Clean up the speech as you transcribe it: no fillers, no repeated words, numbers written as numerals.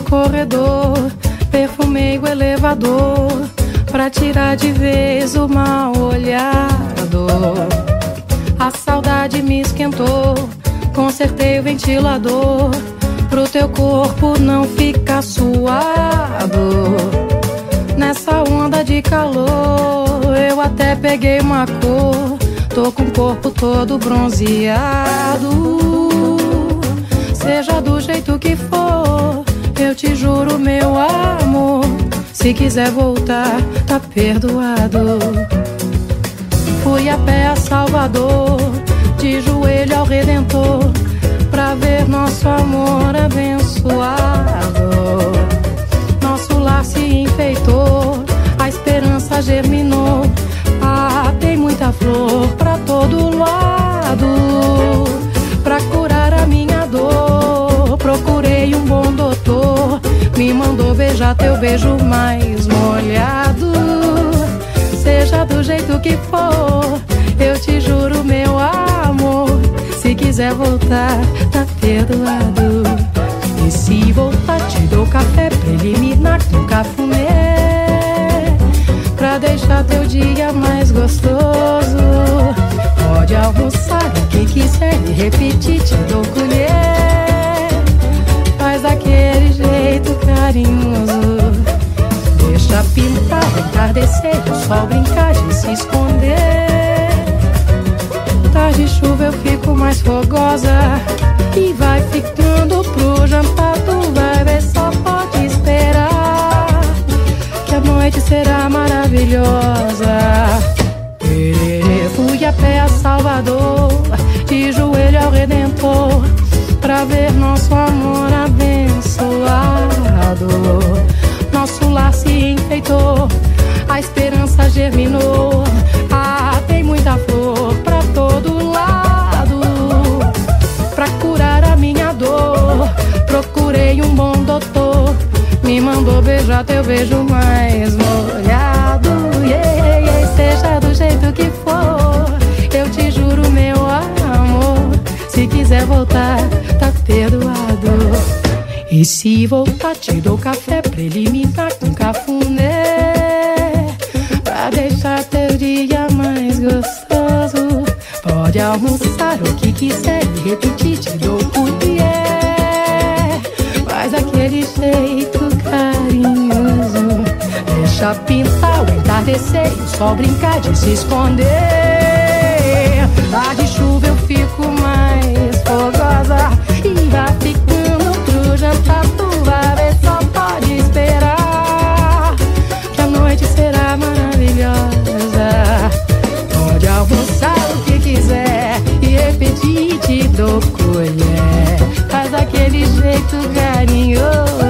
corredor, perfumei o elevador pra tirar de vez o mal olhado. A saudade me esquentou, consertei o ventilador pro teu corpo não ficar suado. Nessa onda de calor eu até peguei uma cor, tô com o corpo todo bronzeado. Seja do jeito que for, eu te juro, meu amor, se quiser voltar, tá perdoado. Fui a pé a Salvador, de joelho ao Redentor, pra ver nosso amor abençoado. Nosso lar se enfeitou, a esperança germinou. Ah, tem muita flor pra todo lado. Pra curar a minha dor, procurei um bom doutor, me mandou beijar teu beijo mais molhado. Seja do jeito que for, eu te juro, meu amor, se quiser voltar, tá perdoado. E se voltar, te dou café preliminar com cafuné, pra deixar teu dia mais gostoso. Pode almoçar o que quiser e repetir, te dou colher, faz daquele jeito carinhoso. Deixa pintar, entardecer, o sol brincar de se esconder. Tarde de chuva eu fico mais fogosa, e vai ficando pro jantar, tu vai ver, só pode esperar, que a noite será maravilhosa. Fui a pé a Salvador, de joelho ao Redentor, pra ver nosso amor abençoado. Nosso lar se enfeitou, a esperança germinou. Ah, tem muita flor pra todo lado. Pra curar a minha dor, procurei um bom doutor, me mandou beijar teu beijo mais molhado. Yeah, yeah, seja do jeito que for, eu te juro, meu amor, se quiser voltar, tá perdoado. E se voltar, te dou café preliminar com cafuné, pra deixar teu dia mais gostoso. Pode almoçar o que quiser e repetir, te dou colher, faz aquele jeito carinhoso. Deixa pintar o entardecer, o sol brincar de se esconder. Lá de chuva eu fico mais fogosa, e vai ficando pro jantar, tu vai ver, só pode esperar, que a noite será maravilhosa. Pode almoçar o que quiser e repetir, te dou colher, faz aquele jeito carinhoso.